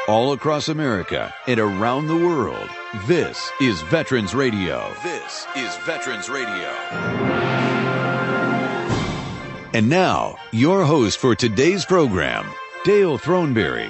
all across America and around the world. This is Veterans Radio. This is Veterans Radio. And now, your host for today's program, Dale Throneberry.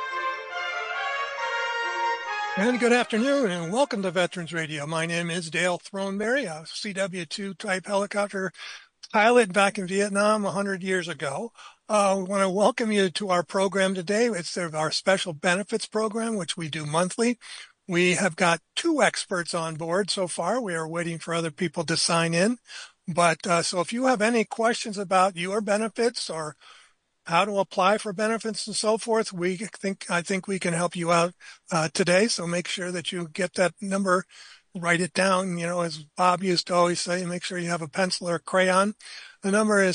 And good afternoon, and welcome to Veterans Radio. My name is Dale Throneberry, a CW-2 type helicopter pilot back in Vietnam 100 years ago. We want to welcome you to our program today. It's our special benefits program, which we do monthly. We have got 2 experts on board so far. We are waiting for other people to sign in. But so if you have any questions about your benefits or how to apply for benefits and so forth, I think we can help you out today. So make sure that you get that number, write it down. You know, as Bob used to always say, make sure you have a pencil or a crayon. The number is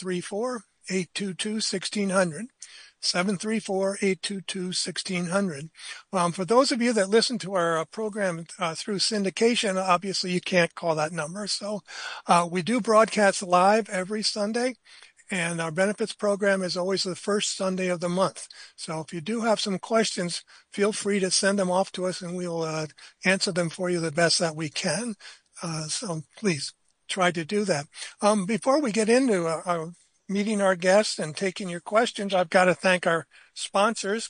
734-822-1600. 734-822-1600. For those of you that listen to our program through syndication, obviously you can't call that number. So we do broadcast live every Sunday. And our benefits program is always the first Sunday of the month. So if you do have some questions, feel free to send them off to us and we'll answer them for you the best that we can. So please try to do that. Before we get into meeting our guests and taking your questions, I've got to thank our sponsors.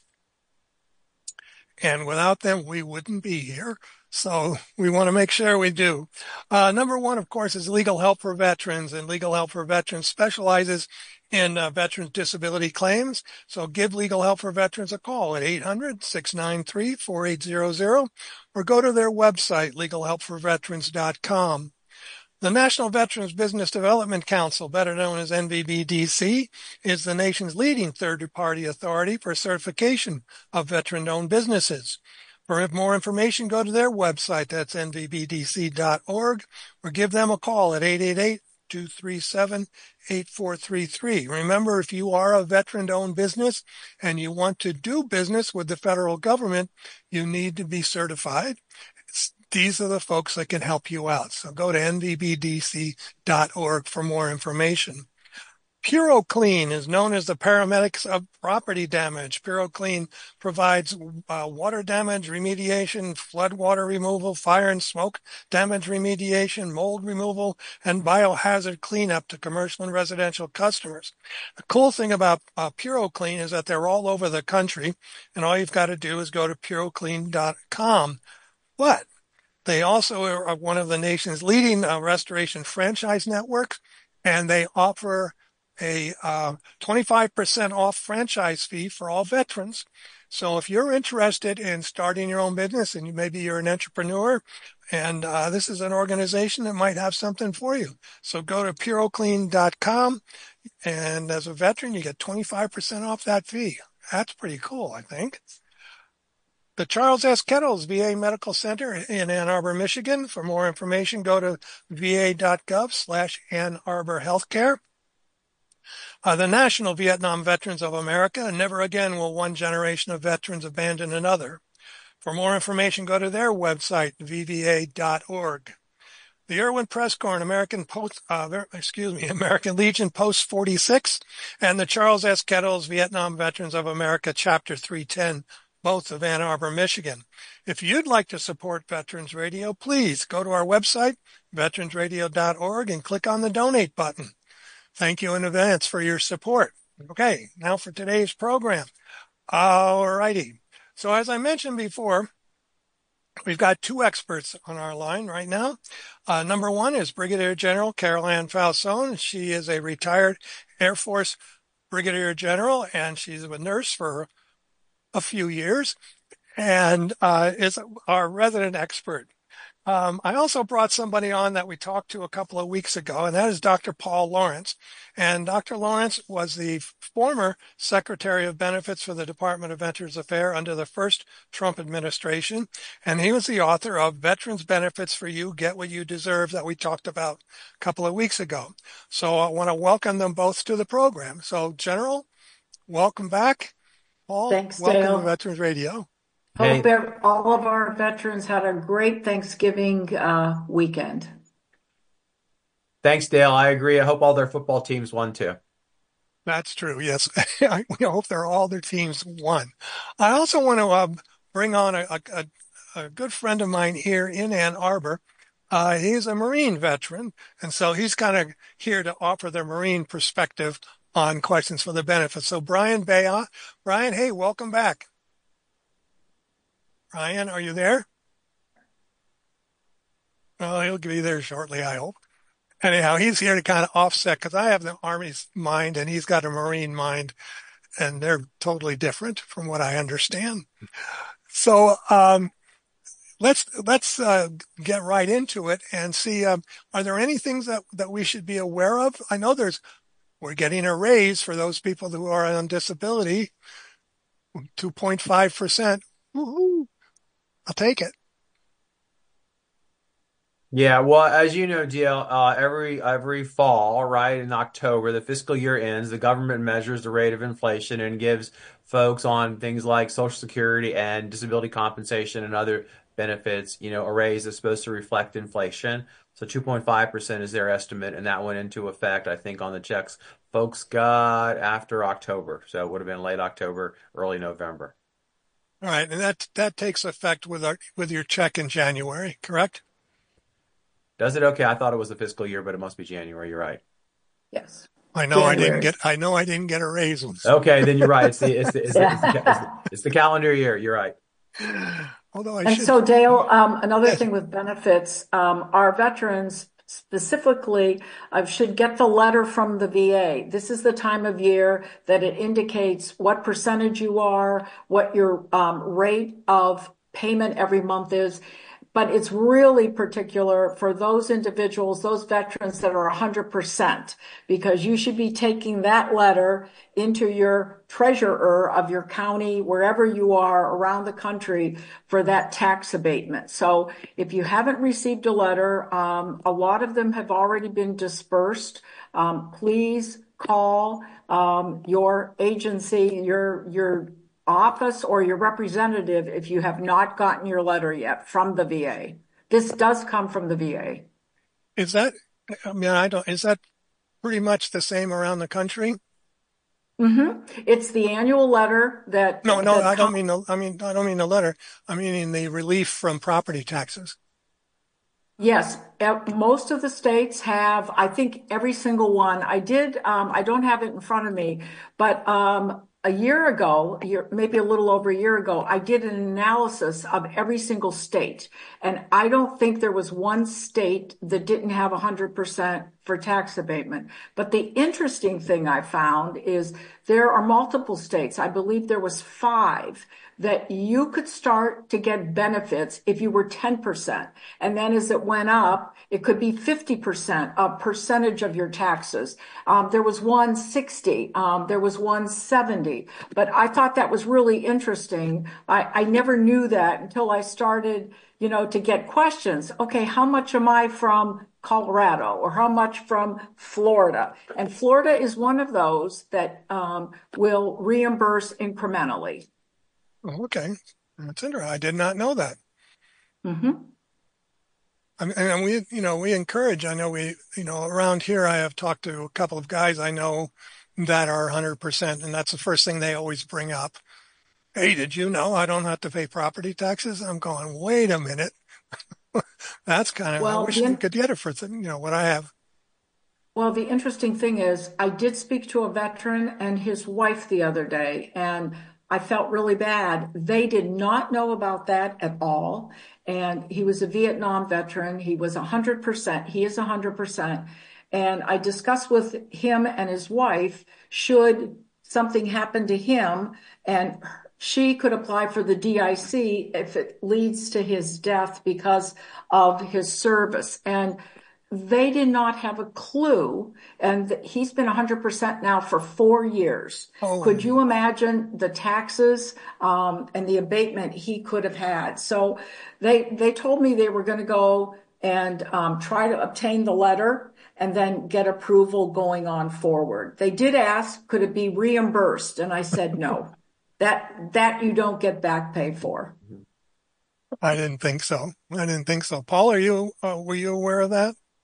And without them, we wouldn't be here. So we want to make sure we do. Number one, of course, is Legal Help for Veterans. And Legal Help for Veterans specializes in veterans disability claims. So give Legal Help for Veterans a call at 800-693-4800 or go to their website, legalhelpforveterans.com. The National Veterans Business Development Council, better known as NVBDC, is the nation's leading third-party authority for certification of veteran-owned businesses. For more information, go to their website, that's nvbdc.org, or give them a call at 888-237-8433. Remember, if you are a veteran-owned business and you want to do business with the federal government, you need to be certified. These are the folks that can help you out. So go to nvbdc.org for more information. PuroClean is known as the paramedics of property damage. PuroClean provides water damage remediation, flood water removal, fire and smoke damage remediation, mold removal, and biohazard cleanup to commercial and residential customers. The cool thing about PuroClean is that they're all over the country, and all you've got to do is go to puroclean.com. But they also are one of the nation's leading restoration franchise networks, and they offer a 25% off franchise fee for all veterans. So if you're interested in starting your own business and maybe you're an entrepreneur and this is an organization that might have something for you. So go to puroclean.com and as a veteran, you get 25% off that fee. That's pretty cool, I think. The Charles S. Kettles VA Medical Center in Ann Arbor, Michigan. For more information, go to va.gov/Ann Arbor Healthcare. The National Vietnam Veterans of America. Never again will one generation of veterans abandon another. For more information, go to their website, vva.org. The Irwin Press Corps, American Legion Post 46, and the Charles S. Kettles Vietnam Veterans of America, Chapter 310, both of Ann Arbor, Michigan. If you'd like to support Veterans Radio, please go to our website, veteransradio.org, and click on the donate button. Thank you in advance for your support. Okay, now for today's program. All righty. So as I mentioned before, we've got 2 experts on our line right now. Number one is Brigadier General Carol Ann Falzone. She is a retired Air Force Brigadier General, and she's a nurse for a few years and is our resident expert. I also brought somebody on that we talked to a couple of weeks ago, and that is Dr. Paul Lawrence. And Dr. Lawrence was the former Secretary of Benefits for the Department of Veterans Affairs under the first Trump administration. And he was the author of Veterans Benefits for You, Get What You Deserve that we talked about a couple of weeks ago. So I want to welcome them both to the program. So General, welcome back. Paul, thanks, welcome Dale. to Veterans Radio. Hope all of our veterans had a great Thanksgiving weekend. Thanks, Dale. I agree. I hope all their football teams won too. That's true. Yes. We hope all their teams won. I also want to bring on a good friend of mine here in Ann Arbor. He's a Marine veteran, and so he's kind of here to offer the Marine perspective on questions for the benefit. So Brian Bay, Brian, hey, welcome back. Brian, are you there? Well, he'll be there shortly, I hope. Anyhow, he's here to kind of offset because I have the Army's mind and he's got a Marine mind, and they're totally different from what I understand. So let's get right into it and see. Are there any things that we should be aware of? I know we're getting a raise for those people who are on disability, 2.5%. Woohoo! I'll take it. Yeah, well, as you know, DL, every fall, right, in October, the fiscal year ends, the government measures the rate of inflation and gives folks on things like Social Security and disability compensation and other benefits, a raise that's supposed to reflect inflation. So 2.5% is their estimate, and that went into effect, I think, on the checks folks got after October. So it would have been late October, early November. All right, and that takes effect with your check in January, correct? Does it? Okay, I thought it was the fiscal year, but it must be January. You're right. Yes. I know January. I didn't get a raise. Okay, then you're right. Yeah. It's the calendar year. You're right. Although So Dale, another thing with benefits, our veterans specifically should get the letter from the VA. This is the time of year that it indicates what percentage you are, what your rate of payment every month is. But it's really particular for those individuals, those veterans that are 100%, because you should be taking that letter into your treasurer of your county, wherever you are around the country, for that tax abatement. So if you haven't received a letter, a lot of them have already been dispersed. Please call your agency, your office or your representative if you have not gotten your letter yet from the VA. This does come from the VA. is that pretty much the same around the country? It's the annual letter that. No, I don't mean the letter. I mean the relief from property taxes. Yes, most of the states have, I think every single one. I don't have it in front of me, but a year ago, maybe a little over a year ago, I did an analysis of every single state. And I don't think there was one state that didn't have 100% for tax abatement. But the interesting thing I found is there are multiple states. I believe there was 5 that you could start to get benefits if you were 10%. And then as it went up, it could be 50%, a percentage of your taxes. There was one 60, there was one 70. But I thought that was really interesting. I never knew that until I started, to get questions. Okay, how much am I from Colorado or how much from Florida? And Florida is one of those that will reimburse incrementally. Oh, okay, that's interesting. I did not know that. And we encourage. I know around here I have talked to a couple of guys I know that are 100%, and that's the first thing they always bring up. Hey, did you know I don't have to pay property taxes? I'm going, wait a minute. That's kind of, I wish we could get it for, what I have. Well, the interesting thing is I did speak to a veteran and his wife the other day, and I felt really bad. They did not know about that at all. And he was a Vietnam veteran. He was 100%. He is 100%. And I discussed with him and his wife, should something happen to him, and she could apply for the DIC if it leads to his death because of his service. And they did not have a clue. And he's been 100% now for 4 years. Oh. Could you imagine the taxes and the abatement he could have had? So they told me they were going to go and try to obtain the letter and then get approval going on forward. They did ask, could it be reimbursed? And I said, no, that you don't get back pay for. I didn't think so. Paul, were you aware of that?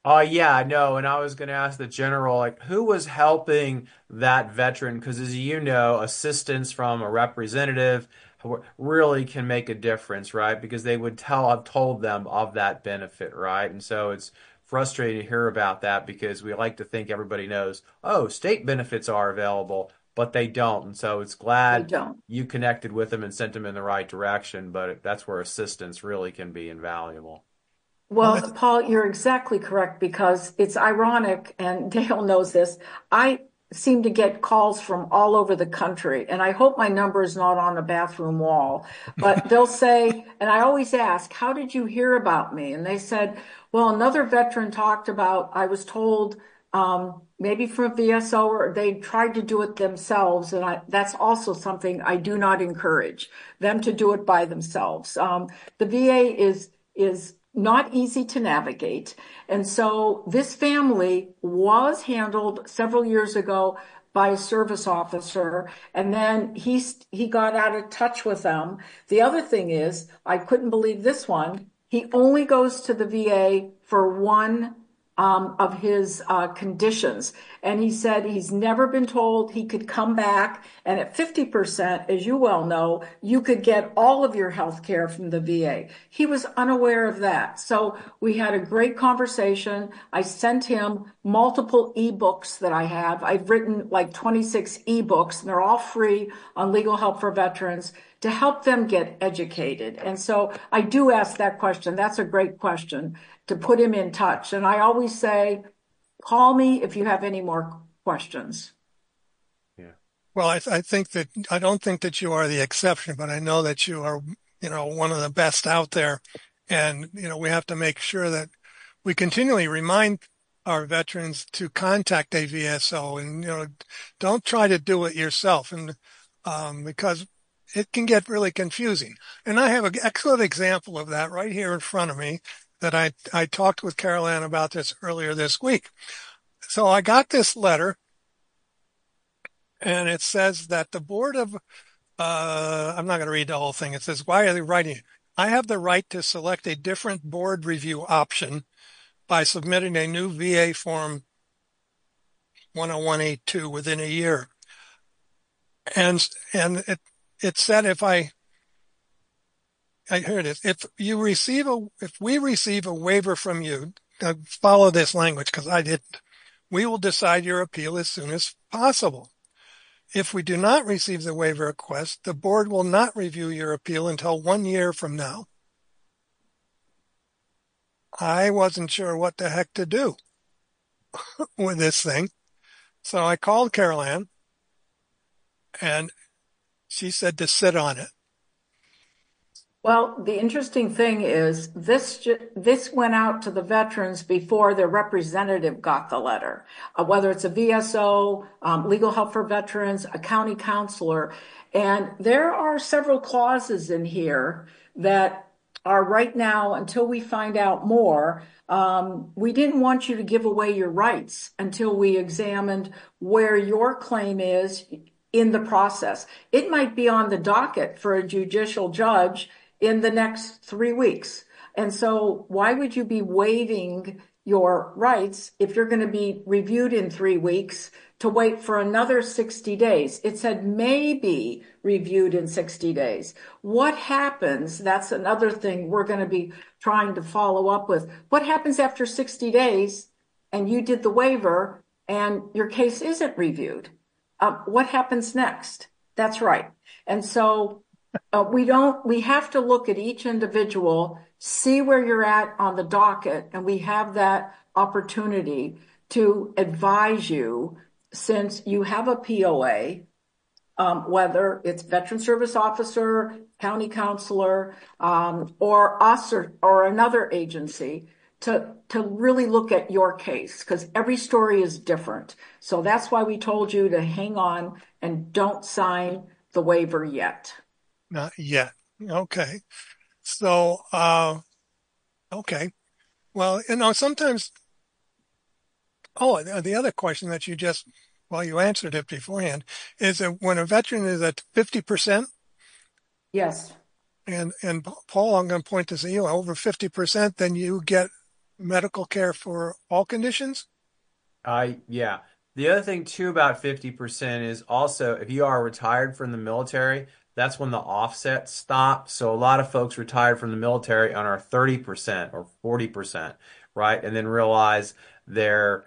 Yeah, no, and I was going to ask the general, like, who was helping that veteran? Because as you know, assistance from a representative really can make a difference, right? Because they would have told them of that benefit, right? And so it's frustrating to hear about that because we like to think everybody knows, oh, state benefits are available, but they don't. And so it's They glad don't. you connected with them and sent them in the right direction, but that's where assistance really can be invaluable. Well, Well, Paul, you're exactly correct because it's ironic, and Dale knows this. I seem to get calls from all over the country, and I hope my number is not on a bathroom wall. But they'll say, and I always ask, how did you hear about me? And they said, well, another veteran talked about, I was told, maybe from VSO, or they tried to do it themselves. And that's also something I do not encourage them to do it by themselves. The VA is not easy to navigate. And so this family was handled several years ago by a service officer, and then he got out of touch with them. The other thing is, I couldn't believe this one. He only goes to the VA for one of his conditions. And he said he's never been told he could come back. And at 50%, as you well know, you could get all of your health care from the VA. He was unaware of that. So we had a great conversation. I sent him multiple ebooks that I have. I've written like 26 ebooks, and they're all free on legal help for veterans to help them get educated. And so I do ask that question. That's a great question to put him in touch. And I always say, call me if you have any more questions. Yeah. well, I think that I don't think that you are the exception, but I know that you are, one of the best out there. And, we have to make sure that we continually remind our veterans to contact AVSO and, don't try to do it yourself. And, because it can get really confusing. And I have an excellent example of that right here in front of me that I talked with Carol Ann about this earlier this week. So I got this letter, and it says that the board of, I'm not going to read the whole thing. It says, why are they writing? I have the right to select a different board review option by submitting a new VA Form 10182 within a year. And it said here it is. If we receive a waiver from you, follow this language because I didn't. We will decide your appeal as soon as possible. If we do not receive the waiver request, the board will not review your appeal until 1 year from now. I wasn't sure what the heck to do with this thing. So I called Carol Ann, and she said to sit on it. Well, the interesting thing is this went out to the veterans before their representative got the letter, whether it's a VSO, legal help for veterans, a county counselor. And there are several clauses in here that are right now, until we find out more, we didn't want you to give away your rights until we examined where your claim is in the process. It might be on the docket for a judicial judge in the next 3 weeks. And so why would you be waiving your rights if you're going to be reviewed in 3 weeks to wait for another 60 days? It said may be reviewed in 60 days. What happens? That's another thing we're going to be trying to follow up with. What happens after 60 days and you did the waiver and your case isn't reviewed? What happens next? That's right. And so we have to look at each individual, see where you're at on the docket, and we have that opportunity to advise you since you have a POA, whether it's veteran service officer, county counselor, or us or another agency to really look at your case because every story is different. So that's why we told you to hang on and don't sign the waiver yet. Not yet. Okay. So, okay. Well, sometimes, the other question that you answered it beforehand, is that when a veteran is at 50%, Yes. and Paul, I'm going to point this at you, over 50%, then you get medical care for all conditions? Yeah. The other thing too about 50% is also if you are retired from the military, that's when the offset stops. So a lot of folks retired from the military on our 30% or 40%, right? And then realize their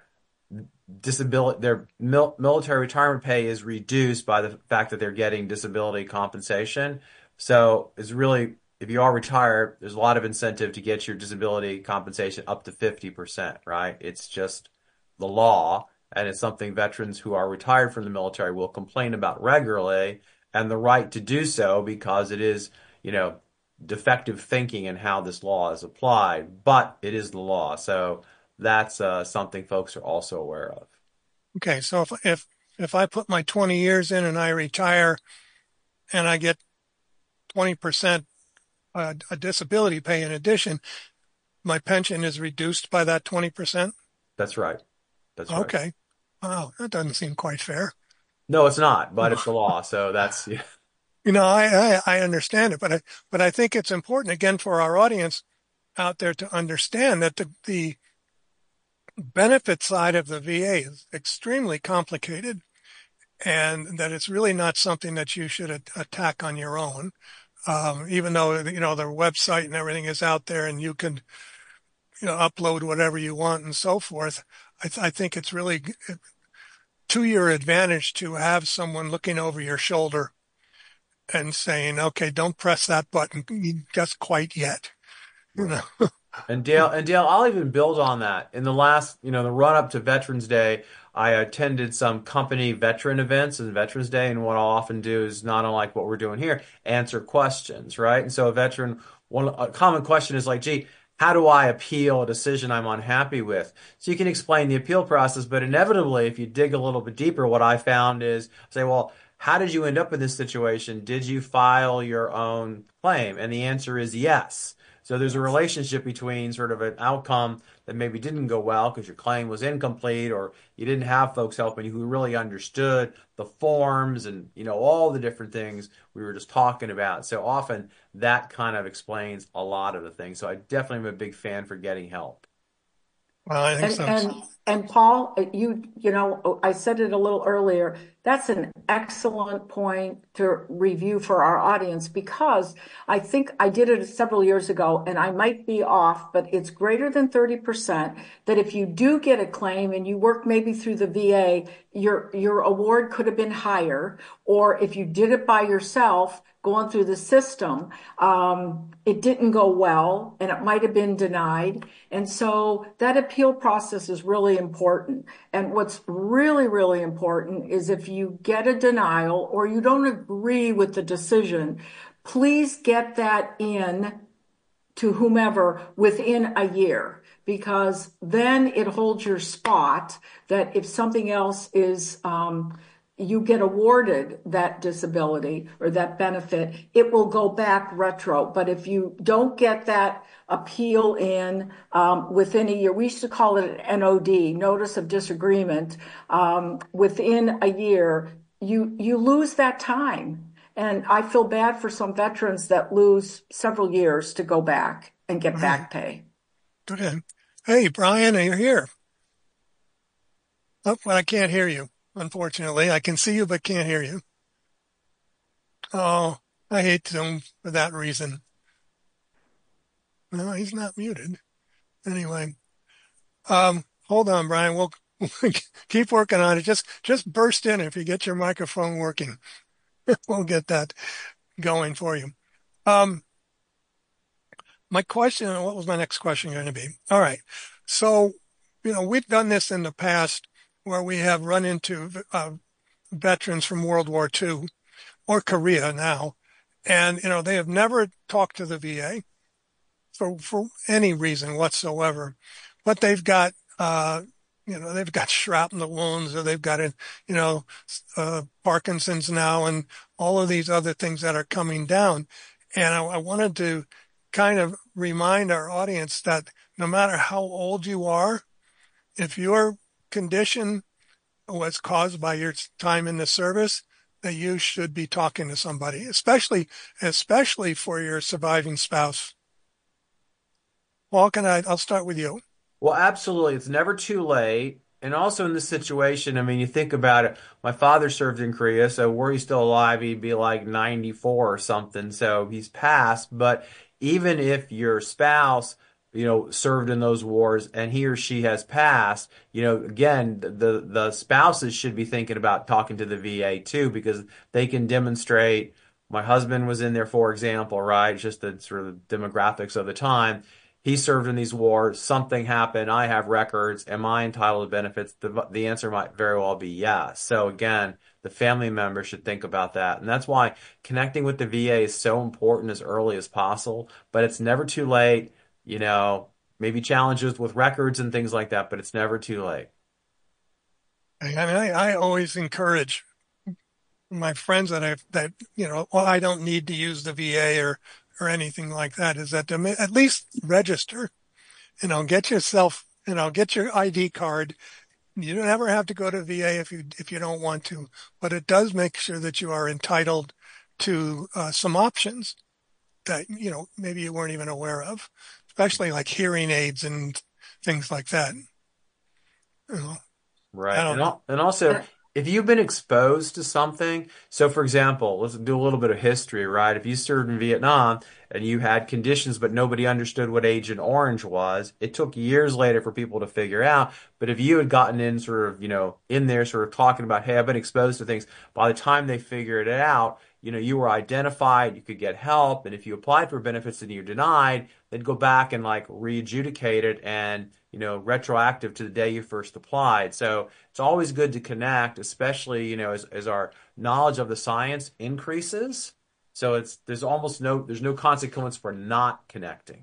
military retirement pay is reduced by the fact that they're getting disability compensation. So it's really, if you are retired, there's a lot of incentive to get your disability compensation up to 50%, right? It's just the law, and it's something veterans who are retired from the military will complain about regularly, and the right to do so because it is, you know, defective thinking in how this law is applied, but it is the law. So that's something folks are also aware of. Okay, so if I put my 20 years in and I retire and I get 20% a disability pay in addition, my pension is reduced by that 20%? That's right. That's right. Okay. Wow, that doesn't seem quite fair. No, it's not, but it's the law. So that's, yeah. I understand it, but I think it's important again for our audience out there to understand that the benefit side of the VA is extremely complicated and that it's really not something that you should attack on your own. Even though, their website and everything is out there and you can, upload whatever you want and so forth. I think it's really to your advantage to have someone looking over your shoulder and saying, okay, don't press that button just quite yet. Right. And Dale, I'll even build on that. In the last, the run up to Veterans Day, I attended some company veteran events and Veterans Day, and what I'll often do is not unlike what we're doing here, answer questions, right? And so a common question is like, gee, how do I appeal a decision I'm unhappy with? So you can explain the appeal process, but inevitably, if you dig a little bit deeper, what I found is say, well, how did you end up in this situation? Did you file your own claim? And the answer is yes. So there's a relationship between sort of an outcome that maybe didn't go well because your claim was incomplete or you didn't have folks helping you who really understood the forms and, all the different things we were just talking about. So often that kind of explains a lot of the things. So I definitely am a big fan for getting help. Well, I think so. And Paul, I said it a little earlier. That's an excellent point to review for our audience because I think I did it several years ago and I might be off, but it's greater than 30% that if you do get a claim and you work maybe through the VA, your award could have been higher. Or if you did it by yourself, going through the system, it didn't go well and it might have been denied. And so that appeal process is really important. And what's really, really important is if you get a denial or you don't agree with the decision, please get that in to whomever within a year, because then it holds your spot that if something else is, you get awarded that disability or that benefit, it will go back retro. But if you don't get that appeal in within a year, we used to call it an NOD, Notice of Disagreement, within a year, you lose that time. And I feel bad for some veterans that lose several years to go back and get back pay. Okay. Hey, Brian, are you here? Oh, well, I can't hear you. Unfortunately, I can see you, but can't hear you. Oh, I hate Zoom for that reason. No, he's not muted. Anyway, hold on, Brian. We'll keep working on it. Just burst in if you get your microphone working. We'll get that going for you. My question, what was my next question going to be? All right. So, we've done this in the past where we have run into veterans from World War II or Korea now. And, they have never talked to the VA for any reason whatsoever. But they've got, they've got shrapnel wounds or they've got, Parkinson's now and all of these other things that are coming down. And I wanted to kind of remind our audience that no matter how old you are, if your condition was caused by your time in the service, that you should be talking to somebody, especially for your surviving spouse. Paul, I'll start with you. Well, absolutely. It's never too late. And also in this situation, I mean, you think about it. My father served in Korea, so were he still alive, he'd be like 94 or something. So he's passed. But even if your spouse, served in those wars and he or she has passed, again, the spouses should be thinking about talking to the VA too, because they can demonstrate. My husband was in there, for example, right? Just the sort of demographics of the time. He served in these wars, something happened, I have records, am I entitled to benefits? The answer might very well be yes. So again, the family member should think about that. And that's why connecting with the VA is so important as early as possible, but it's never too late, maybe challenges with records and things like that, but it's never too late. I mean, I always encourage my friends well, I don't need to use the VA or anything like that, is that to at least register, get yourself, get your ID card. You don't ever have to go to VA if you don't want to, but it does make sure that you are entitled to some options that, maybe you weren't even aware of, especially like hearing aids and things like that. You know, I Right. don't know. And also, Uh, if you've been exposed to something, so for example, let's do a little bit of history, right? If you served in Vietnam and you had conditions, but nobody understood what Agent Orange was, it took years later for people to figure out. But if you had gotten in sort of, in there sort of talking about, hey, I've been exposed to things, by the time they figured it out, you were identified, you could get help. And if you applied for benefits and you were denied, they'd go back and like re-adjudicate it and, retroactive to the day you first applied. So it's always good to connect, especially, as our knowledge of the science increases. So there's no consequence for not connecting.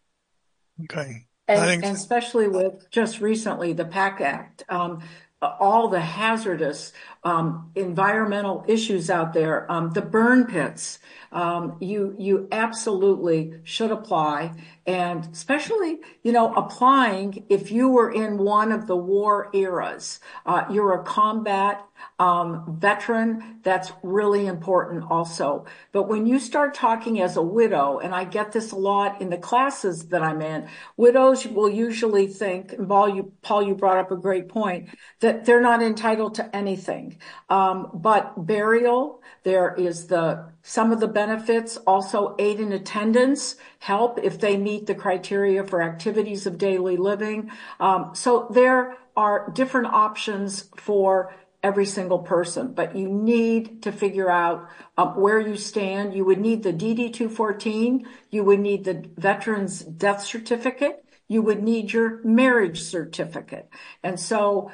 Okay. I And, think, and especially with just recently the PAC Act, all the hazardous environmental issues out there, the burn pits, you absolutely should apply, and especially applying if you were in one of the war eras, you're a combat veteran. That's really important also. But when you start talking as a widow, and I get this a lot in the classes that I'm in, widows will usually think, and Paul, you brought up a great point, that they're not entitled to anything. But burial, there is some of the benefits, also aid in attendance, help if they meet the criteria for activities of daily living. So there are different options for every single person, but you need to figure out where you stand. You would need the DD 214. You would need the veteran's death certificate. You would need your marriage certificate. And so,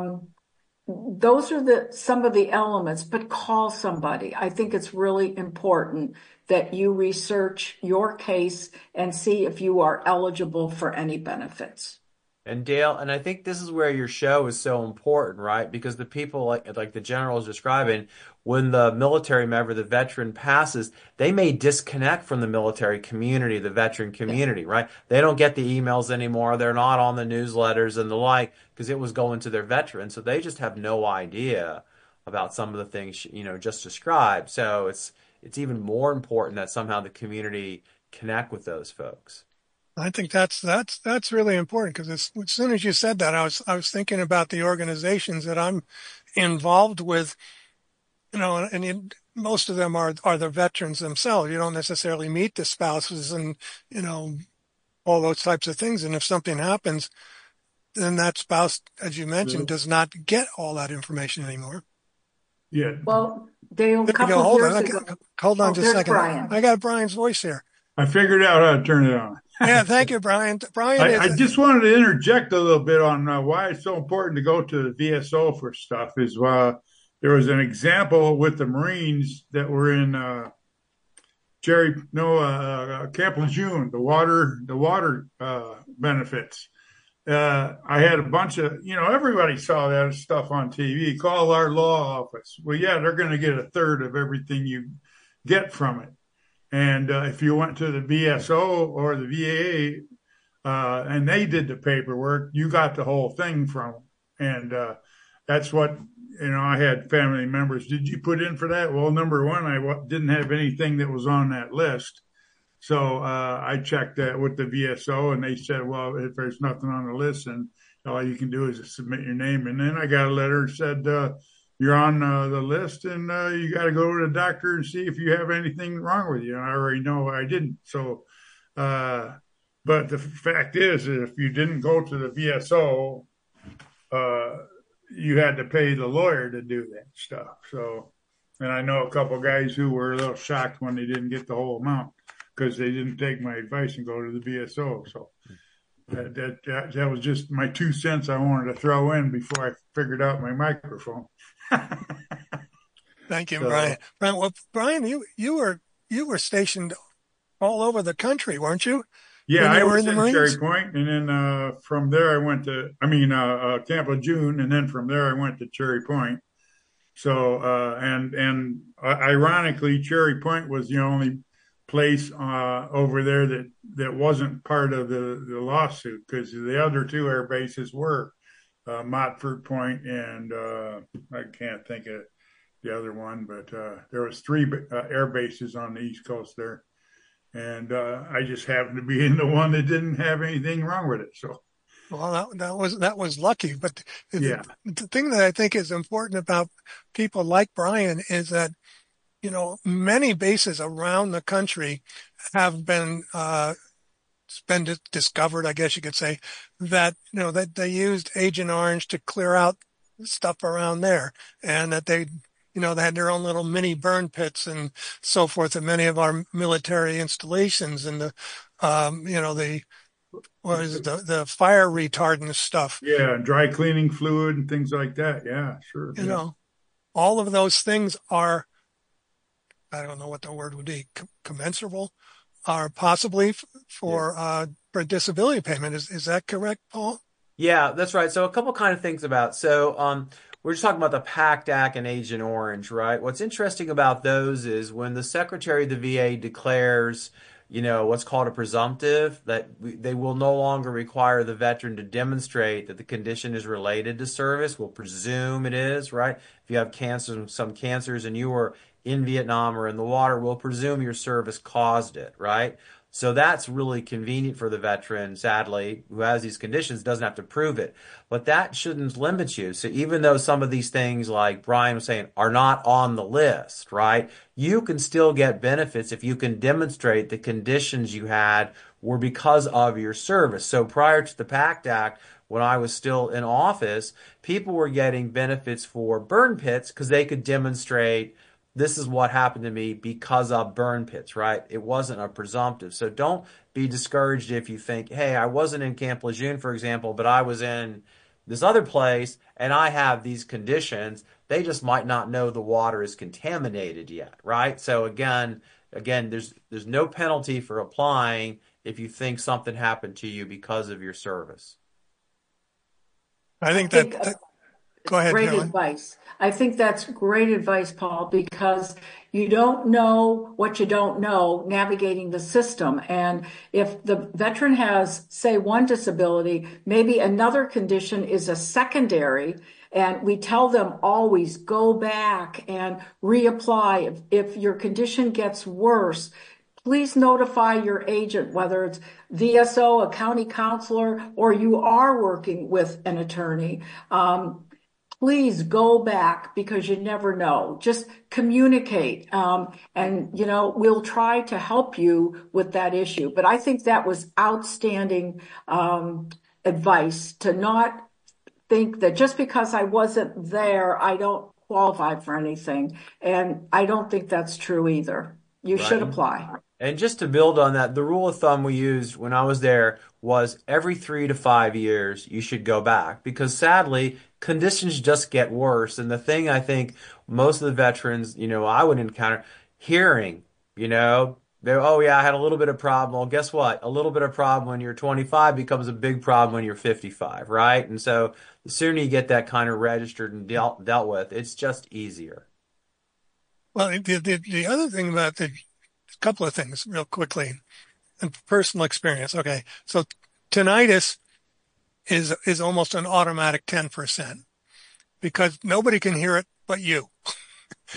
those are some of the elements, but call somebody. I think it's really important that you research your case and see if you are eligible for any benefits. And Dale, and I think this is where your show is so important, right? Because the people like the general is describing, when the military member, the veteran passes, they may disconnect from the military community, the veteran Yeah. community, right? They don't get the emails anymore. They're not on the newsletters and the like because it was going to their veterans. So they just have no idea about some of the things, just described. So it's even more important that somehow the community connect with those folks. I think that's really important, because as soon as you said that, I was thinking about the organizations that I'm involved with, most of them are the veterans themselves. You don't necessarily meet the spouses and, you know, all those types of things. And if something happens, then that spouse, as you mentioned, Yeah. does not get all that information anymore. Yeah, Well, Dale, a There you go. couple Hold years on. ago, Hold on oh, just a there's second. Brian. I got Brian's voice here. I figured out how to turn it on. Yeah, thank you, Brian. Brian I is, just wanted to interject a little bit on why it's so important to go to the VSO for stuff. Is there was an example with the Marines that were in Camp Lejeune, the water benefits. I had a bunch of, everybody saw that stuff on TV. Call our law office. Well, yeah, they're going to get a third of everything you get from it. And if you went to the VSO or the VA, and they did the paperwork, you got the whole thing from them. And that's what, I had family members. Did you put in for that? Well, number one, I didn't have anything that was on that list. So I checked that with the VSO, and they said, well, if there's nothing on the list, then all you can do is submit your name. And then I got a letter that said, you're on the list, and you got to go to the doctor and see if you have anything wrong with you. And I already know I didn't. So, but the fact is, if you didn't go to the VSO, you had to pay the lawyer to do that stuff. So, and I know a couple of guys who were a little shocked when they didn't get the whole amount because they didn't take my advice and go to the VSO. So that was just my 2 cents I wanted to throw in before I figured out my microphone. Thank you, Brian. Brian, you were stationed all over the country, weren't you? Yeah, I was in Cherry Point, and then from there I went to, Camp Lejeune, and then from there I went to Cherry Point. So, and ironically, Cherry Point was the only place over there that wasn't part of the lawsuit, because the other two air bases were Montford Point and I can't think of the other one, but there was 3 air bases on the East Coast there. And I just happened to be in the one that didn't have anything wrong with it. So, well, that was lucky. But yeah, the thing that I think is important about people like Brian is that, many bases around the country have been discovered, I guess you could say, that that they used Agent Orange to clear out stuff around there, and that they had their own little mini burn pits and so forth in many of our military installations, and the fire retardant stuff. Yeah, dry cleaning fluid and things like that. Yeah, sure. All of those things are, I don't know what the word would be, commensurable, are possibly for disability payment. Is that correct, Paul? Yeah, that's right. So a couple kind of things about, we're just talking about the PACT Act and Agent Orange, right? What's interesting about those is when the Secretary of the VA declares, what's called a presumptive, that they will no longer require the veteran to demonstrate that the condition is related to service. We'll presume it is, right? If you have some cancers and you were in Vietnam or in the water, we'll presume your service caused it, right? So that's really convenient for the veteran, sadly, who has these conditions, doesn't have to prove it. But that shouldn't limit you. So even though some of these things, like Brian was saying, are not on the list, right? You can still get benefits if you can demonstrate the conditions you had were because of your service. So prior to the PACT Act, when I was still in office, people were getting benefits for burn pits because they could demonstrate this is what happened to me because of burn pits, right? It wasn't a presumptive. So don't be discouraged if you think, hey, I wasn't in Camp Lejeune, for example, but I was in this other place and I have these conditions. They just might not know the water is contaminated yet, right? So again, there's no penalty for applying if you think something happened to you because of your service. I think that go ahead, great Carolyn. advice. I think that's great advice, Paul, because you don't know what you don't know navigating the system. And if the veteran has, say, one disability, maybe another condition is a secondary, and we tell them always go back and reapply. If your condition gets worse, please notify your agent, whether it's VSO, a county counselor, or you are working with an attorney. Please go back, because you never know. Just communicate. And we'll try to help you with that issue. But I think that was outstanding advice, to not think that just because I wasn't there, I don't qualify for anything. And I don't think that's true either. You should apply. And just to build on that, the rule of thumb we used when I was there was every 3 to 5 years, you should go back, because sadly, conditions just get worse. And the thing I think most of the veterans, I would encounter, hearing, oh yeah, I had a little bit of problem. Well, guess what? A little bit of problem when you're 25 becomes a big problem when you're 55, right? And so the sooner you get that kind of registered and dealt with, it's just easier. Well, the other thing about a couple of things real quickly, and personal experience. Okay, so tinnitus is almost an automatic 10%, because nobody can hear it but you.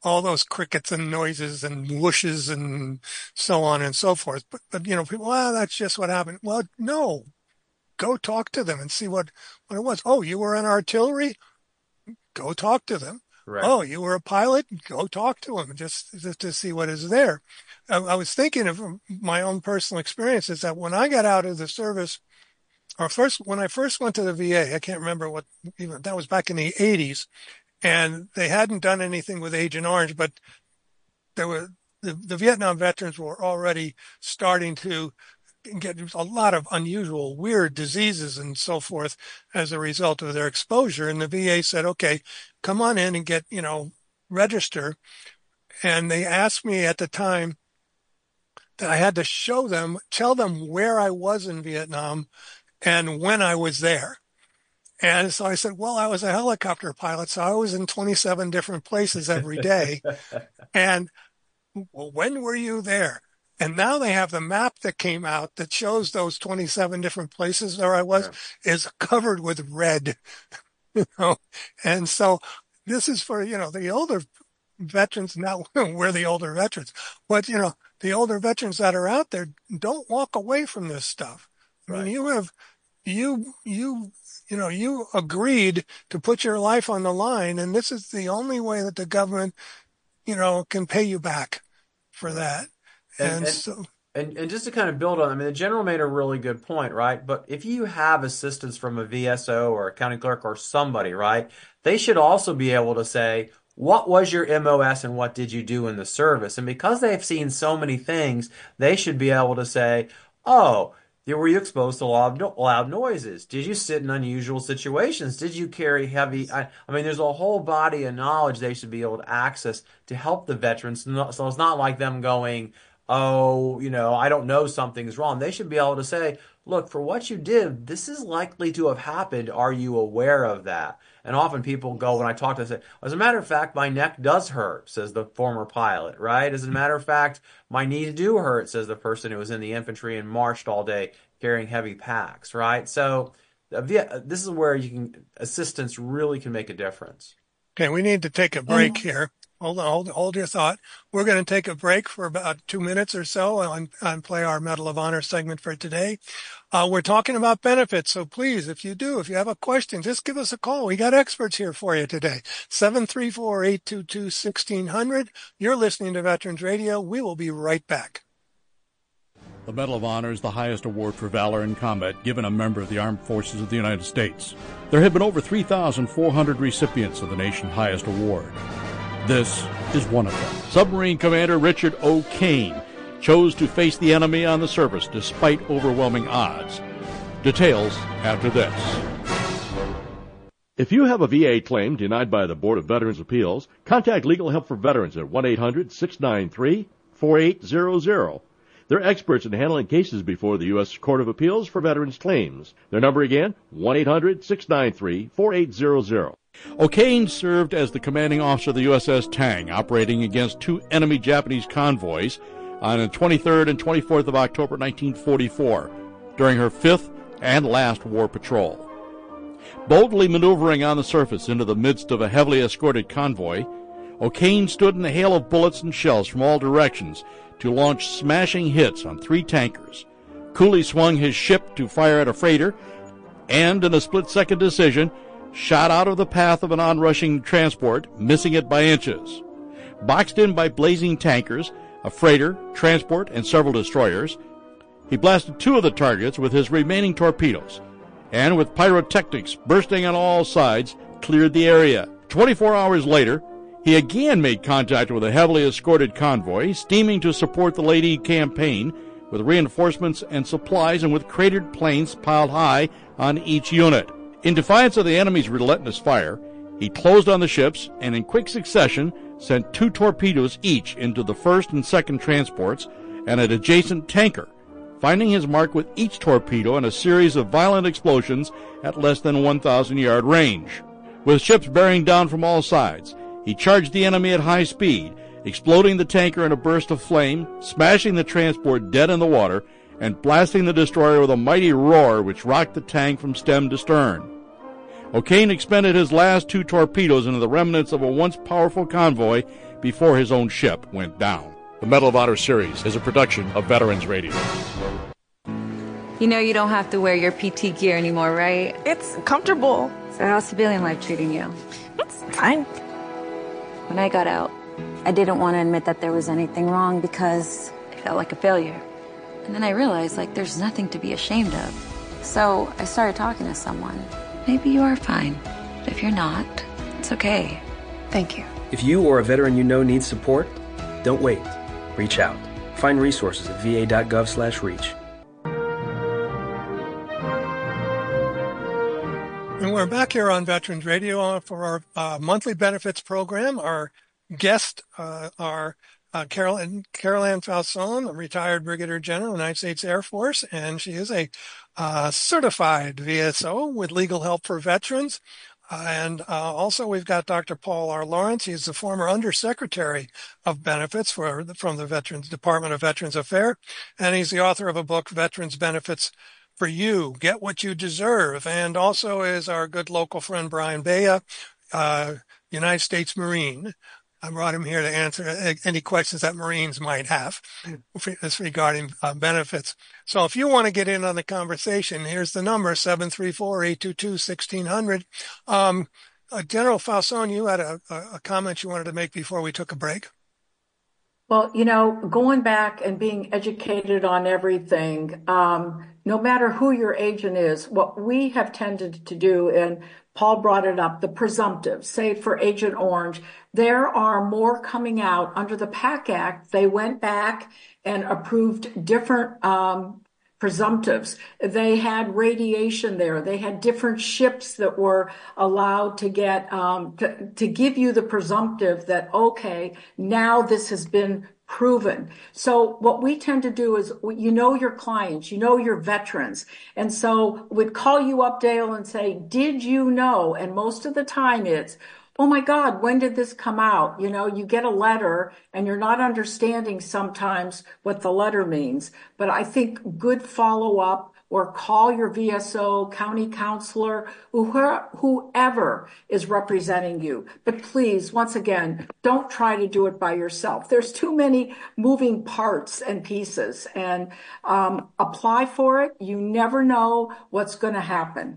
all those crickets and noises and whooshes and so on and so forth. But people, well, that's just what happened. Well, no, go talk to them and see what it was. Oh, you were in artillery? Go talk to them. Right. Oh, you were a pilot? Go talk to them just to see what is there. I was thinking of my own personal experiences that when I got out of the service, when I first went to the VA, I can't remember that was back in the 80s, and they hadn't done anything with Agent Orange, but the Vietnam veterans were already starting to get a lot of unusual, weird diseases and so forth as a result of their exposure. And the VA said, okay, come on in and get, register. And they asked me at the time that I had to tell them where I was in Vietnam and when I was there. And so I said, well, I was a helicopter pilot, so I was in 27 different places every day. And well, when were you there? And now they have the map that came out that shows those 27 different places where I was is covered with red, And so this is for, the older veterans. Now we're the older veterans, but the older veterans that are out there, don't walk away from this stuff. I mean, you agreed to put your life on the line, and this is the only way that the government, can pay you back for that. And just to kind of build on, the general made a really good point, right? But if you have assistance from a VSO or a county clerk or somebody, right, they should also be able to say, what was your MOS and what did you do in the service? And because they've seen so many things, they should be able to say, oh, were you exposed to loud noises? Did you sit in unusual situations? Did you carry heavy? There's a whole body of knowledge they should be able to access to help the veterans. So it's not like them going, oh, I don't know, something's wrong. They should be able to say, look, for what you did, this is likely to have happened. Are you aware of that? And often people go, when I talk to them, say, as a matter of fact, my neck does hurt, says the former pilot, right? As a matter of fact, my knees do hurt, says the person who was in the infantry and marched all day carrying heavy packs, right? So this is where assistance really can make a difference. Okay, we need to take a break here. Hold your thought. We're going to take a break for about 2 minutes or so and play our Medal of Honor segment for today. We're talking about benefits, so please, if you have a question, just give us a call. We got experts here for you today. 734-822-1600. You're listening to Veterans Radio. We will be right back. The Medal of Honor is the highest award for valor in combat given a member of the Armed Forces of the United States. There have been over 3,400 recipients of the nation's highest award. This is one of them. Submarine Commander Richard O. Kane chose to face the enemy on the surface despite overwhelming odds. Details after this. If you have a VA claim denied by the Board of Veterans' Appeals, contact Legal Help for Veterans at 1-800-693-4800. They're experts in handling cases before the U.S. Court of Appeals for Veterans Claims. Their number again, 1-800-693-4800. O'Kane served as the commanding officer of the USS Tang, operating against 2 enemy Japanese convoys on the 23rd and 24th of October 1944 during her 5th and last war patrol. Boldly maneuvering on the surface into the midst of a heavily escorted convoy, O'Kane stood in the hail of bullets and shells from all directions to launch smashing hits on 3 tankers, coolly swung his ship to fire at a freighter, and in a split-second decision, shot out of the path of an onrushing transport, missing it by inches. Boxed in by blazing tankers, a freighter, transport, and several destroyers, he blasted 2 of the targets with his remaining torpedoes, and with pyrotechnics bursting on all sides, cleared the area. 24 hours later, he again made contact with a heavily escorted convoy, steaming to support the Lady campaign with reinforcements and supplies and with cratered planes piled high on each unit. In defiance of the enemy's relentless fire, he closed on the ships and in quick succession sent 2 torpedoes each into the first and second transports and an adjacent tanker, finding his mark with each torpedo in a series of violent explosions at less than 1,000-yard range. With ships bearing down from all sides, he charged the enemy at high speed, exploding the tanker in a burst of flame, smashing the transport dead in the water, and blasting the destroyer with a mighty roar which rocked the tank from stem to stern. O'Kane expended his last 2 torpedoes into the remnants of a once powerful convoy before his own ship went down. The Medal of Honor series is a production of Veterans Radio. You know you don't have to wear your PT gear anymore, right? It's comfortable. So how's civilian life treating you? It's fine. When I got out, I didn't want to admit that there was anything wrong because I felt like a failure. And then I realized, there's nothing to be ashamed of. So I started talking to someone. Maybe you are fine. But if you're not, it's okay. Thank you. If you or a veteran you know needs support, don't wait. Reach out. Find resources at va.gov/reach. And we're back here on Veterans Radio for our monthly benefits program. Our guests are Carol Ann Falzon, a retired Brigadier General of the United States Air Force, and she is a certified VSO with legal help for veterans. And also we've got Dr. Paul R. Lawrence. He's the former Undersecretary of Benefits from the Veterans Department of Veterans Affairs, and he's the author of a book, Veterans Benefits for You, Get What You Deserve, and also is our good local friend Brian Bea, United States Marine. I brought him here to answer any questions that Marines might have regarding benefits. So if you want to get in on the conversation, here's the number, 734-822-1600. General Falzon, you had a comment you wanted to make before we took a break. Well, going back and being educated on everything, no matter who your agent is, what we have tended to do, and Paul brought it up, the presumptive, say for Agent Orange, there are more coming out under the PAC Act. They went back and approved different presumptives. They had radiation there. They had different ships that were allowed to get to give you the presumptive that, okay, now this has been proven. So what we tend to do is, your clients, your veterans. And so we'd call you up, Dale, and say, did you know? And most of the time it's, oh my God, when did this come out? You get a letter and you're not understanding sometimes what the letter means. But I think good follow-up, or call your VSO, county counselor, whoever is representing you. But please, once again, don't try to do it by yourself. There's too many moving parts and pieces. And apply for it. You never know what's going to happen.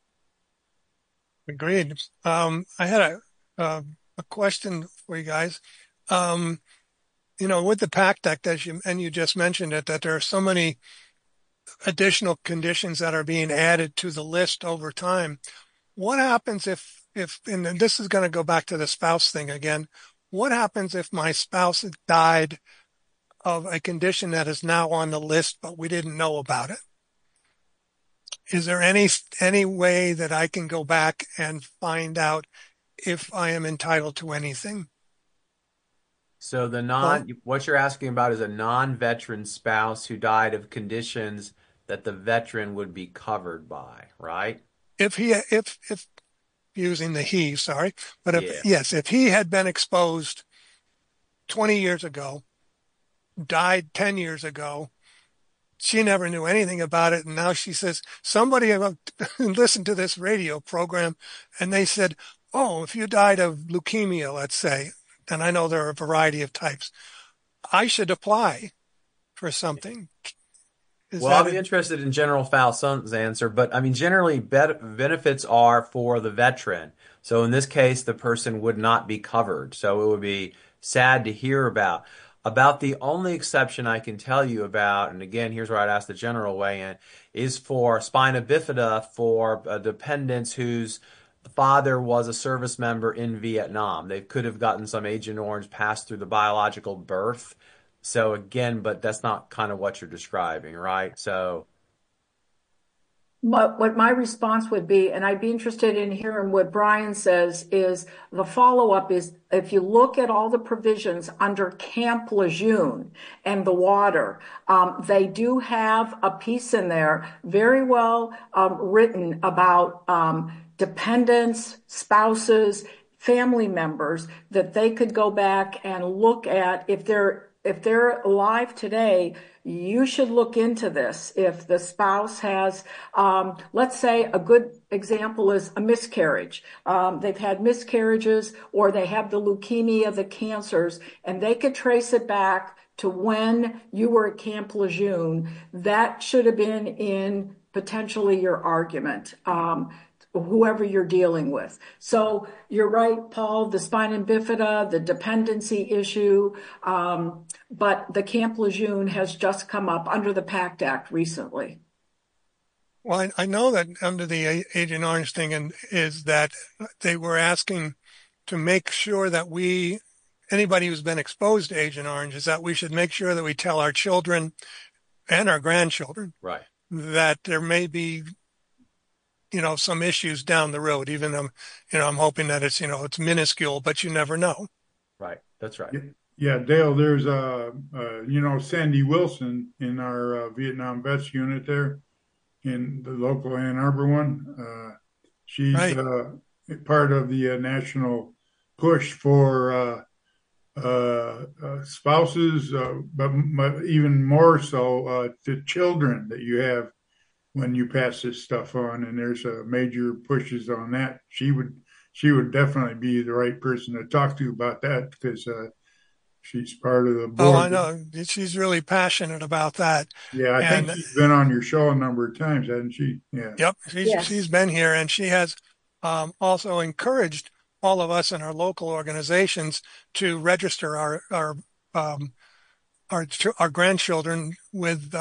Agreed. I had a question for you guys. With the PACT Act, you just mentioned it, that there are so many additional conditions that are being added to the list over time. What happens if and this is going to go back to the spouse thing again, what happens if my spouse has died of a condition that is now on the list, but we didn't know about it? Is there any way that I can go back and find out if I am entitled to anything? So what you're asking about is a non-veteran spouse who died of conditions that the veteran would be covered by, right? If using the he, sorry, but if he had been exposed 20 years ago, died 10 years ago, she never knew anything about it, and now she says, somebody listened to this radio program, and they said, oh, if you died of leukemia, let's say, and I know there are a variety of types, I should apply for something. I'll be interested in General Falzon's answer, but generally benefits are for the veteran. So in this case, the person would not be covered. So it would be sad to hear about. About the only exception I can tell you about, and again, here's where I'd ask the general weigh in, is for spina bifida for dependents whose father was a service member in Vietnam. They could have gotten some Agent Orange passed through the biological birth. So again, but that's not kind of what you're describing, right? So what my response would be, and I'd be interested in hearing what Brian says, is the follow-up is, if you look at all the provisions under Camp Lejeune and the water, they do have a piece in there very well written about dependents, spouses, family members, that they could go back and look at if they're if they're alive today, you should look into this. If the spouse has, let's say a good example is a miscarriage. They've had miscarriages, or they have the leukemia, the cancers, and they could trace it back to when you were at Camp Lejeune. That should have been in potentially your argument. Whoever you're dealing with. So you're right, Paul, the spina bifida, the dependency issue, but the Camp Lejeune has just come up under the PACT Act recently. Well, I know that under the Agent Orange thing is that they were asking to make sure that anybody who's been exposed to Agent Orange, is that we should make sure that we tell our children and our grandchildren right, that there may be some issues down the road, even though, I'm hoping that it's minuscule, but you never know. Right. That's right. Yeah, Dale, there's Sandy Wilson in our Vietnam Vets unit there in the local Ann Arbor one. She's right. Part of the national push for spouses, but even more so to children that you have when you pass this stuff on, and there's major pushes on that. She would definitely be the right person to talk to about that, because she's part of the board. Oh, I know. She's really passionate about that. Yeah, I think she's been on your show a number of times, hasn't she? Yeah. Yep, she's been here, and she has also encouraged all of us in our local organizations to register our grandchildren with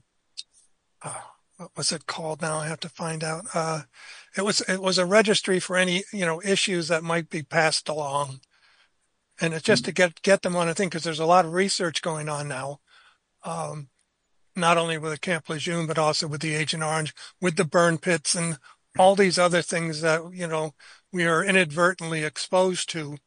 what was it called now? I have to find out. It was a registry for any, issues that might be passed along. And it's just to get them on a thing, because there's a lot of research going on now. Not only with the Camp Lejeune, but also with the Agent Orange, with the burn pits and all these other things that, we are inadvertently exposed to,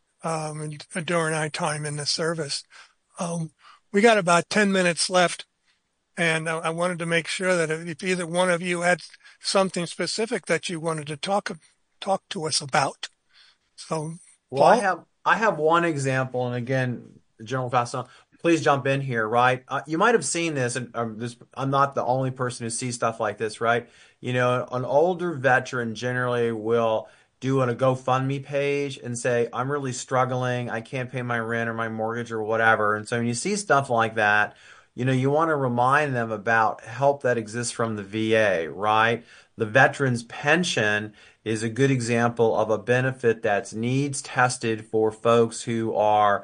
during our time in the service. We got about 10 minutes left. And I wanted to make sure that if either one of you had something specific that you wanted to talk to us about. So, well, Paul? I have one example, and again, General Fasson, please jump in here, right? You might have seen this, and I'm not the only person who sees stuff like this, right? An older veteran generally will do a GoFundMe page and say, I'm really struggling, I can't pay my rent or my mortgage or whatever. And so when you see stuff like that, you want to remind them about help that exists from the VA, right? The veteran's pension is a good example of a benefit that's needs tested for folks who are,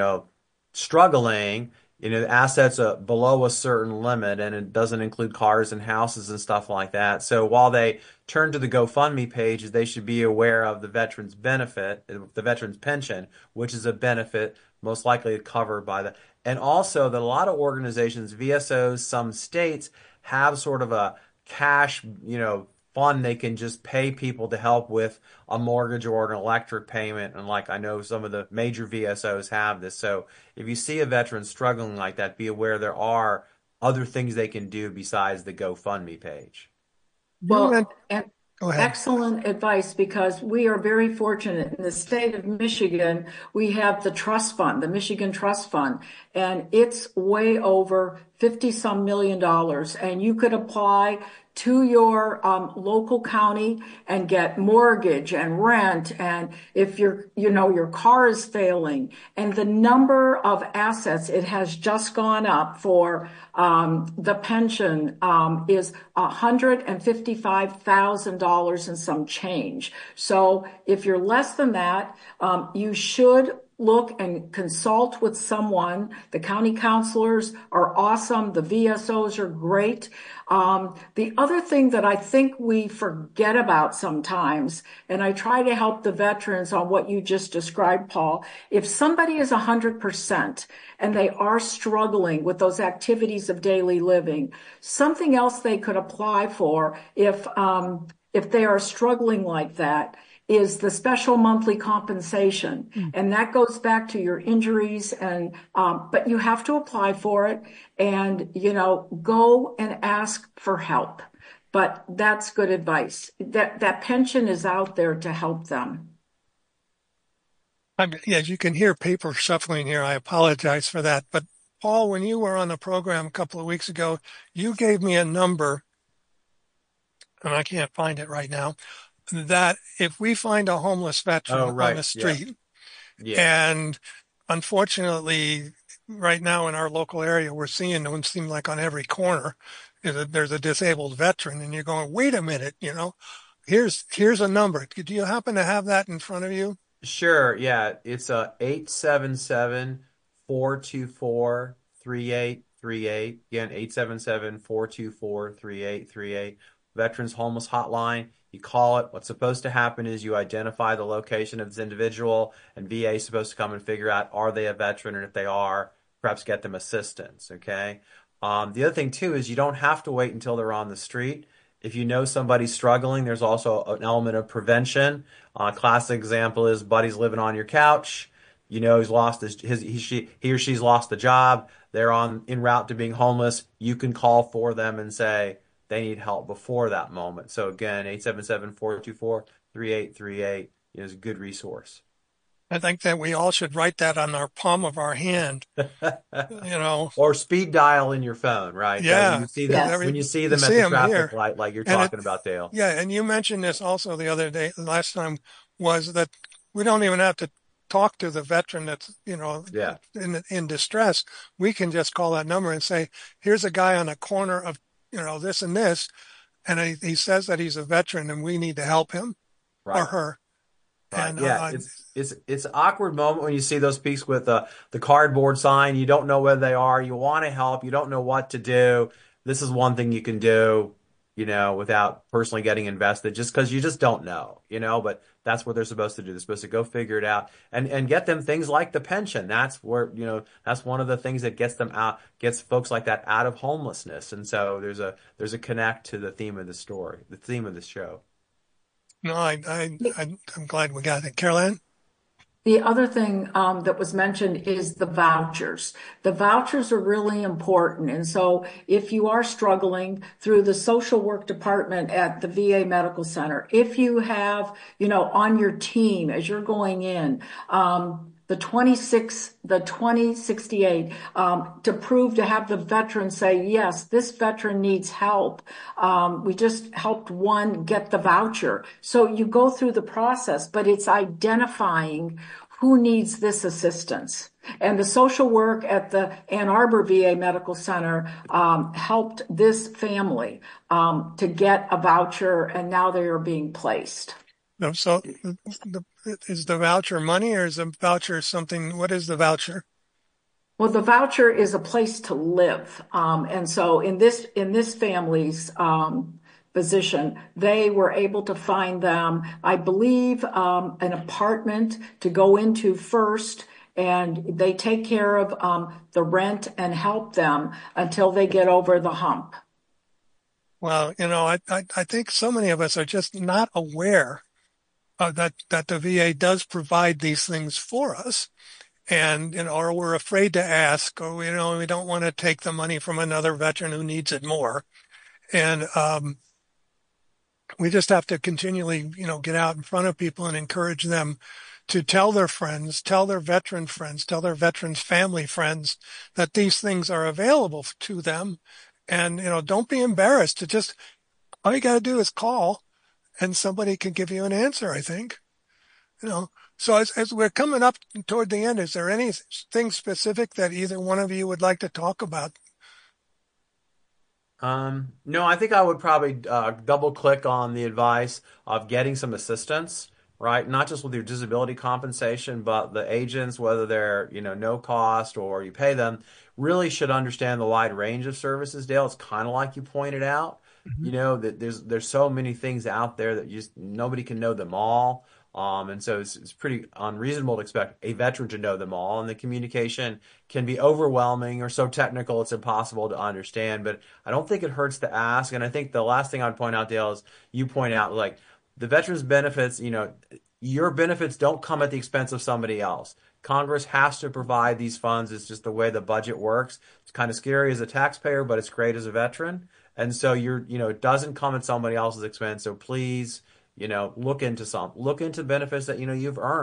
struggling, assets below a certain limit, and it doesn't include cars and houses and stuff like that. So while they turn to the GoFundMe page, they should be aware of the veteran's benefit, the veteran's pension, which is a benefit most likely covered by the. And also that a lot of organizations, VSOs, some states have sort of a cash, fund they can just pay people to help with a mortgage or an electric payment. And I know some of the major VSOs have this. So if you see a veteran struggling like that, be aware there are other things they can do besides the GoFundMe page. Well, and excellent advice, because we are very fortunate in the state of Michigan. We have the trust fund, the Michigan Trust Fund, and it's way over $50-some million. And you could apply to your local county and get mortgage and rent. And if your car is failing, and the number of assets, it has just gone up for the pension is $155,000 and some change. So if you're less than that, you should look and consult with someone. The county counselors are awesome. The VSOs are great. The other thing that I think we forget about sometimes, and I try to help the veterans on what you just described, Paul, if somebody is 100% and they are struggling with those activities of daily living, something else they could apply for if they are struggling like that is the special monthly compensation. And that goes back to your injuries, and but you have to apply for it and, go and ask for help. But that's good advice. That pension is out there to help them. As you can hear paper shuffling here, I apologize for that. But Paul, when you were on the program a couple of weeks ago, you gave me a number, and I can't find it right now, that if we find a homeless veteran on the street, and unfortunately, right now in our local area, we're seeing, it seems like on every corner, there's a disabled veteran, and you're going, wait a minute, here's a number. Do you happen to have that in front of you? Sure. Yeah. It's 877-424-3838. Again, 877-424-3838. Veterans Homeless Hotline. You call it. What's supposed to happen is you identify the location of this individual, and VA is supposed to come and figure out, are they a veteran? And if they are, perhaps get them assistance. Okay. The other thing too is you don't have to wait until they're on the street. If you know somebody's struggling, there's also an element of prevention. Classic example is buddy's living on your couch. You know he's lost he or she's lost the job. They're en route to being homeless. You can call for them and say they need help before that moment. So again, 877-424-3838 is a good resource. I think that we all should write that on our palm of our hand, Or speed dial in your phone, right? Yeah. When you see them at the traffic light, like you're talking about, Dale. Yeah, and you mentioned this also the other day, last time, was that we don't even have to talk to the veteran that's, in distress. We can just call that number and say, here's a guy on the corner of, this and this, and he says that he's a veteran and we need to help him or her. Right. And, it's an awkward moment when you see those peaks with the cardboard sign. You don't know where they are. You want to help. You don't know what to do. This is one thing you can do, without personally getting invested, just because you just don't know, but that's what they're supposed to do. They're supposed to go figure it out and get them things like the pension. That's where, that's one of the things that gets folks like that out of homelessness. And so there's a connect to the theme of the story, the theme of the show. No, I'm glad we got it. Caroline? The other thing that was mentioned is the vouchers. The vouchers are really important. And so if you are struggling through the social work department at the VA Medical Center, if you have, on your team as you're going in, the 2068, to prove to have the veteran say, yes, this veteran needs help. We just helped one get the voucher. So you go through the process, but it's identifying who needs this assistance. And the social work at the Ann Arbor VA Medical Center helped this family to get a voucher, and now they are being placed. So is the voucher money, or is the voucher something? What is the voucher? Well, the voucher is a place to live. And so in this family's position, they were able to find them, I believe, an apartment to go into first, and they take care of the rent and help them until they get over the hump. Well, I think so many of us are just not aware that the VA does provide these things for us, and or we're afraid to ask, or we don't want to take the money from another veteran who needs it more, and we just have to continually get out in front of people and encourage them to tell their friends, tell their veteran friends, tell their veterans' family friends that these things are available to them, and don't be embarrassed to just, all you got to do is call. And somebody can give you an answer, I think. So as we're coming up toward the end, is there anything specific that either one of you would like to talk about? No, I think I would probably double click on the advice of getting some assistance, right? Not just with your disability compensation, but the agents, whether they're, no cost or you pay them, really should understand the wide range of services, Dale. It's kind of like you pointed out. Mm-hmm. That there's so many things out there that nobody can know them all. And so it's pretty unreasonable to expect a veteran to know them all. And the communication can be overwhelming or so technical it's impossible to understand. But I don't think it hurts to ask. And I think the last thing I'd point out, Dale, is you point out, like, the veterans' benefits, your benefits don't come at the expense of somebody else. Congress has to provide these funds. It's just the way the budget works. It's kind of scary as a taxpayer, but it's great as a veteran. And so it doesn't come at somebody else's expense. So please, look into benefits that, you've earned.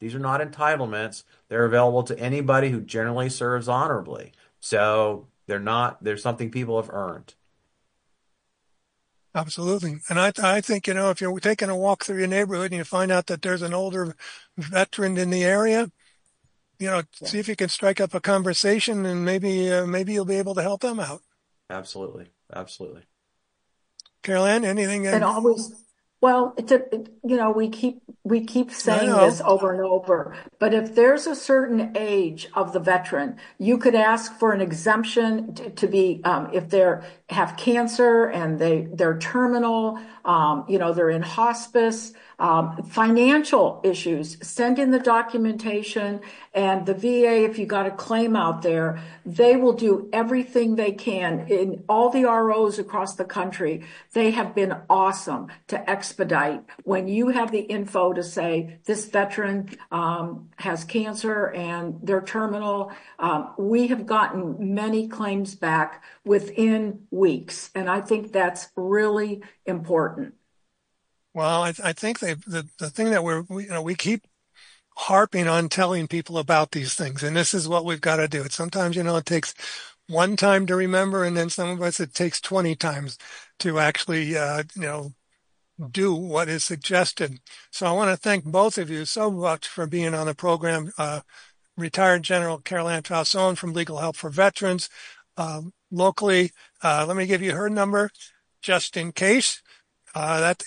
These are not entitlements. They're available to anybody who generally serves honorably. So they're something people have earned. Absolutely. And I think, if you're taking a walk through your neighborhood and you find out that there's an older veteran in the area, see if you can strike up a conversation, and maybe you'll be able to help them out. Absolutely. Absolutely. Carol Ann, anything? And always, well, we keep saying this over and over, but if there's a certain age of the veteran, you could ask for an exemption to be, if they have cancer and they're terminal, they're in hospice, financial issues, send in the documentation, and the VA, if you got a claim out there, they will do everything they can. In all the ROs across the country, they have been awesome to expedite. When you have the info to say this veteran has cancer and they're terminal, we have gotten many claims back within weeks, and I think that's really important. Well, I think the thing that we keep harping on telling people about these things, and this is what we've got to do. Sometimes, it takes one time to remember, and then some of us, it takes 20 times to actually, do what is suggested. So I want to thank both of you so much for being on the program. Retired General Carol Ann Falzone from Legal Help for Veterans. Locally, let me give you her number just in case. That's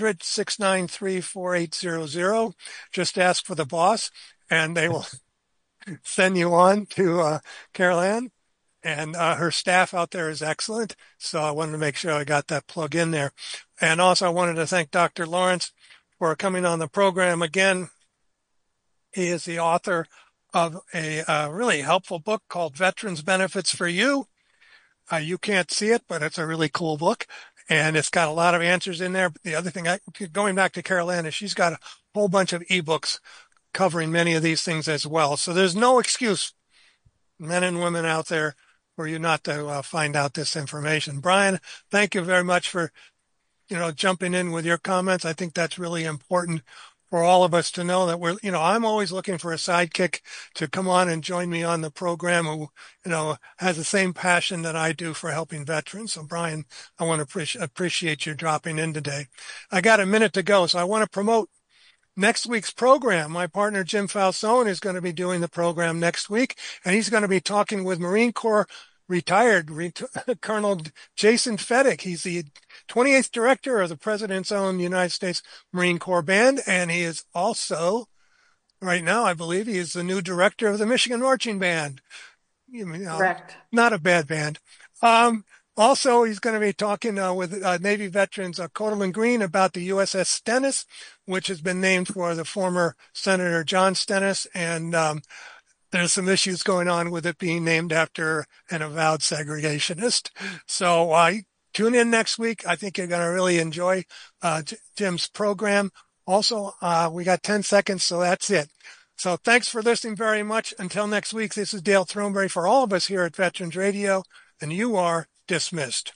800-693-4800. Just ask for the boss, and they will send you on to Carol Ann. And her staff out there is excellent. So I wanted to make sure I got that plug in there. And also I wanted to thank Dr. Lawrence for coming on the program again. He is the author of a really helpful book called Veterans Benefits for You. You can't see it, but it's a really cool book. And it's got a lot of answers in there. The other thing, going back to Carol Ann, is she's got a whole bunch of ebooks covering many of these things as well. So there's no excuse, men and women out there, for you not to find out this information. Brian, thank you very much for, jumping in with your comments. I think that's really important for all of us to know that I'm always looking for a sidekick to come on and join me on the program who, has the same passion that I do for helping veterans. So Brian, I want to appreciate you dropping in today. I got a minute to go, so I want to promote next week's program. My partner, Jim Falzone, is going to be doing the program next week, and he's going to be talking with Marine Corps retired Colonel Jason Fedek. He's the 28th director of the President's own United States Marine Corps Band, and he is also, right now, I believe, he is the new director of the Michigan Marching Band. Correct. Not a bad band. Also, he's going to be talking with Navy veterans Codelman Green about the USS Stennis, which has been named for the former Senator John Stennis, and there's some issues going on with it being named after an avowed segregationist. So tune in next week. I think you're going to really enjoy Jim's program. Also, we got 10 seconds, so that's it. So thanks for listening very much. Until next week, this is Dale Throneberry for all of us here at Veterans Radio, and you are dismissed.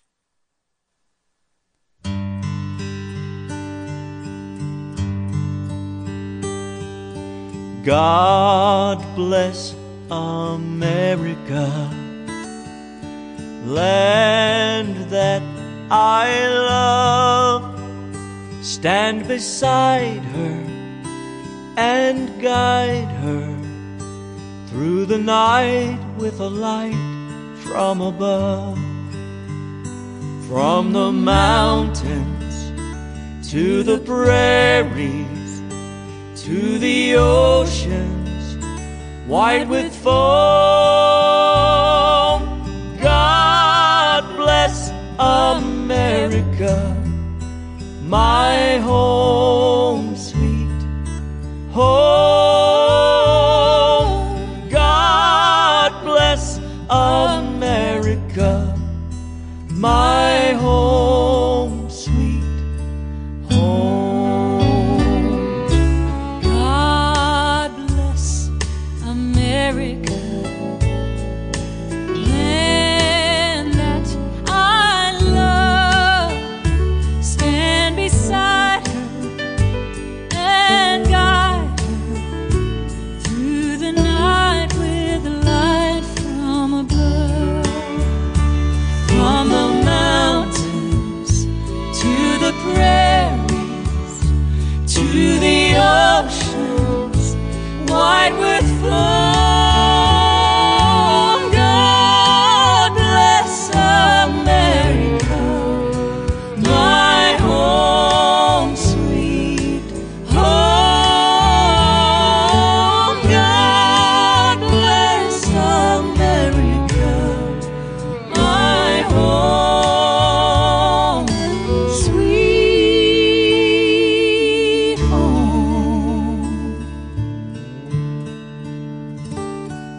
God bless America, land that I love. Stand beside her and guide her through the night with a light from above. From the mountains to the prairies, to the oceans white with foam, God bless America, my home sweet home. God bless America, my home sweet home. God bless America, land that I love. Stand beside her and guide her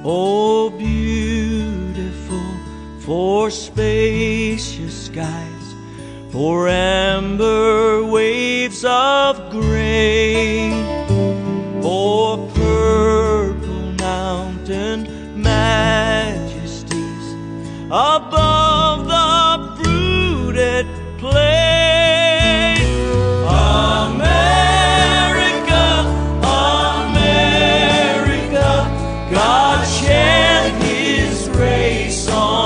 Oh, beautiful for spacious skies, for amber waves of grain, for purple mountain majesties above the fruited plain. America, America, God shed his grace on